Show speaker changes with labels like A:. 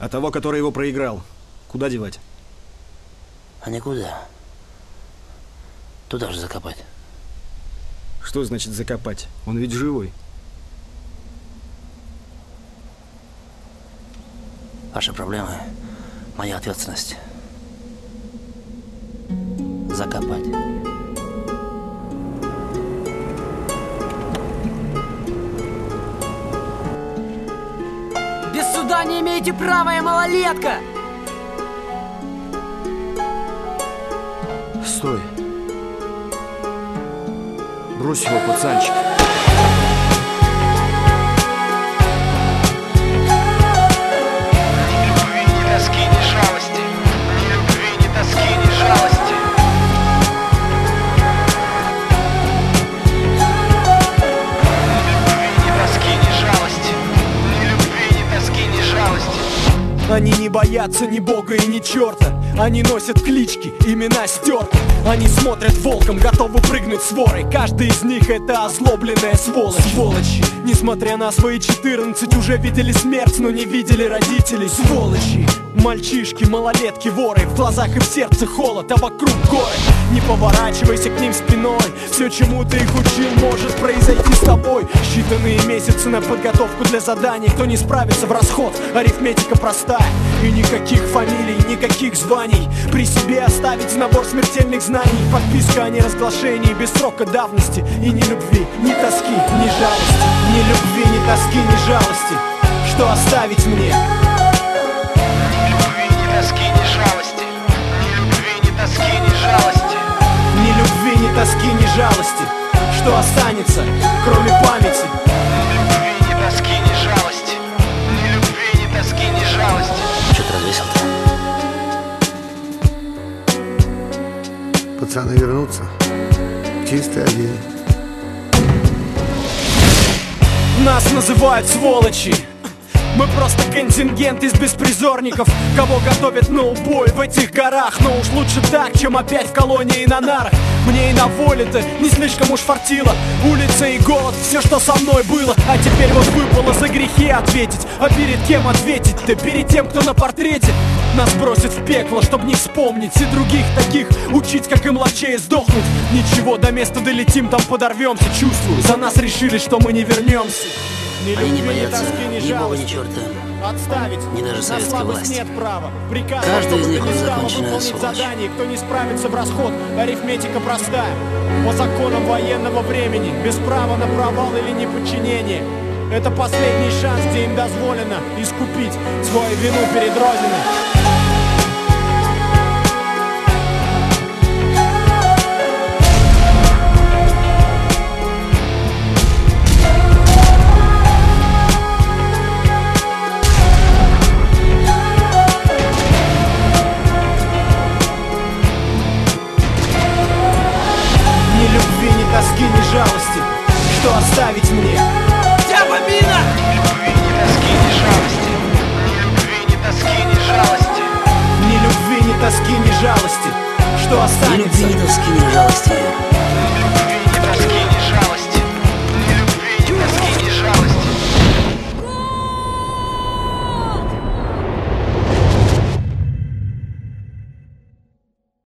A: А того, который его проиграл, куда девать?
B: А никуда. Туда же закопать.
A: Что значит закопать? Он ведь живой.
B: Ваши проблемы — моя ответственность. Закопать.
C: Без суда не имеете права, я малолетка!
A: Стой. Брось его, пацанчик.
D: Они не боятся ни бога и ни черта. Они носят клички, имена стерты. Они смотрят волком, готовы прыгнуть с ворой. Каждый из них это озлобленная сволочи. Несмотря на свои 14, уже видели смерть, но не видели родителей. Сволочи. Мальчишки, малолетки, воры. В глазах и в сердце холод, а вокруг горы. Не поворачивайся к ним спиной. Все, чему ты их учил, может произойти с тобой. Считанные месяцы на подготовку для заданий. Кто не справится, в расход. Арифметика простая. И никаких фамилий, никаких званий. При себе оставить набор смертельных знаний. Подписка о неразглашении без срока давности. И ни любви, ни тоски, ни жалости. Ни любви, ни тоски, ни жалости. Что оставить мне? Ни любви, ни тоски, ни жалости. Что останется, кроме памяти?
E: Ни любви, ни тоски, ни жалости. Ни любви, ни тоски, ни жалости.
B: Чё ты развесил-то?
F: Пацаны вернутся. Чистый один.
D: Нас называют сволочи. Мы просто контингент из беспризорников, кого готовят на убой в этих горах. Но уж лучше так, чем опять в колонии на нарах. Мне и на воле-то не слишком уж фартило. Улица и голод, все, что со мной было. А теперь вот выпало за грехи ответить. А перед кем ответить-то? Перед тем, кто на портрете. Нас бросят в пекло, чтоб не вспомнить. И других таких учить, как и младшее, сдохнуть. Ничего, до места долетим, там подорвемся. Чувствую, за нас решили, что мы не вернемся. Ни
B: Они не
D: любви, ни
B: боятся
D: тоски, ни
B: ни бога, ни
D: жалости.
B: черта.
D: Отставить.
B: Ни даже
D: На
B: советской
D: слабость
B: власти.
D: нет права. Приказ,
B: Каждый из
D: чтобы
B: них
D: ты не стала
B: законченная
D: выполнить
B: сволочь.
D: задание. Кто не справится в расход, арифметика простая. По законам военного времени, без права на провал или неподчинение. Это последний шанс, где им дозволено искупить свою вину перед Родиной. Тоски, ни жалости, что оставить мне?
C: Дяба Мина!
E: Ни любви, ни тоски, ни жалости. Ни любви, ни тоски, ни жалости.
D: Ни любви, ни тоски, ни жалости, что
B: Ни
D: останется?
B: любви, ни тоски, ни жалости.